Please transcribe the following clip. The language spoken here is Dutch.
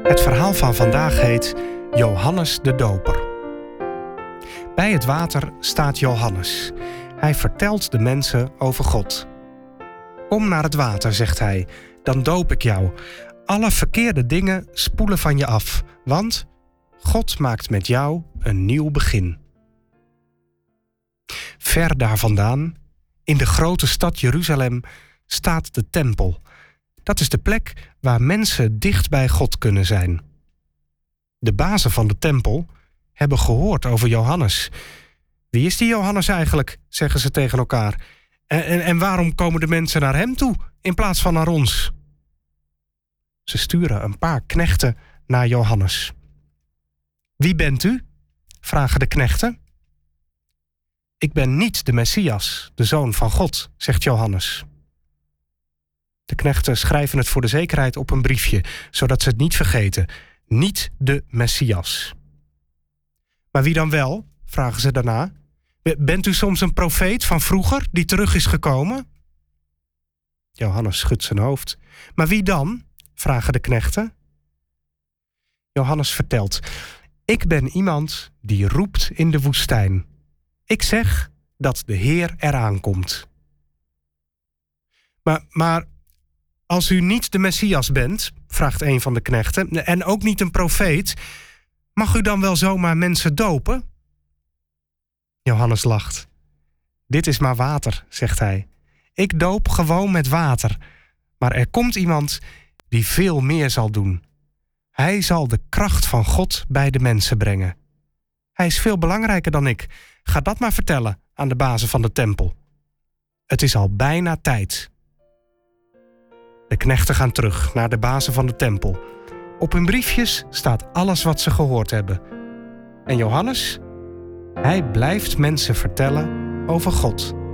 Het verhaal van vandaag heet Johannes de Doper. Bij het water staat Johannes. Hij vertelt de mensen over God. Kom naar het water, zegt hij, dan doop ik jou. Alle verkeerde dingen spoelen van je af, want God maakt met jou een nieuw begin. Ver daar vandaan, in de grote stad Jeruzalem, staat de tempel. Dat is de plek waar mensen dicht bij God kunnen zijn. De bazen van de tempel hebben gehoord over Johannes. Wie is die Johannes eigenlijk, zeggen ze tegen elkaar. En waarom komen de mensen naar hem toe in plaats van naar ons? Ze sturen een paar knechten naar Johannes. Wie bent u? Vragen de knechten. Ik ben niet de Messias, de Zoon van God, zegt Johannes. De knechten schrijven het voor de zekerheid op een briefje, zodat ze het niet vergeten. Niet de Messias. Maar wie dan wel? Vragen ze daarna. Bent u soms een profeet van vroeger die terug is gekomen? Johannes schudt zijn hoofd. Maar wie dan? Vragen de knechten. Johannes vertelt. Ik ben iemand die roept in de woestijn. Ik zeg dat de Heer eraan komt. Maar als u niet de Messias bent, vraagt een van de knechten, en ook niet een profeet, mag u dan wel zomaar mensen dopen? Johannes lacht. Dit is maar water, zegt hij. Ik doop gewoon met water, maar er komt iemand die veel meer zal doen. Hij zal de kracht van God bij de mensen brengen. Hij is veel belangrijker dan ik. Ga dat maar vertellen aan de bazen van de tempel. Het is al bijna tijd. De knechten gaan terug naar de bazen van de tempel. Op hun briefjes staat alles wat ze gehoord hebben. En Johannes? Hij blijft mensen vertellen over God.